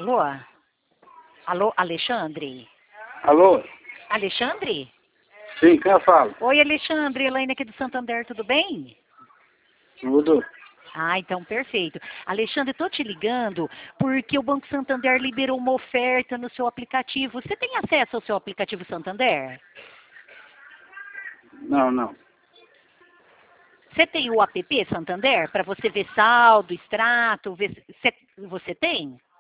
Alô? Alô, Alexandre? Alô? Alexandre? Sim, quem eu falo? Oi, Alexandre, Elaine aqui do Santander, tudo bem? Tudo. Ah, então perfeito. Alexandre, estou te ligando porque o Banco Santander liberou uma oferta no seu aplicativo. Você tem acesso ao seu aplicativo Santander? Não. Você tem o app Santander para você ver saldo, extrato, ver... Você tem?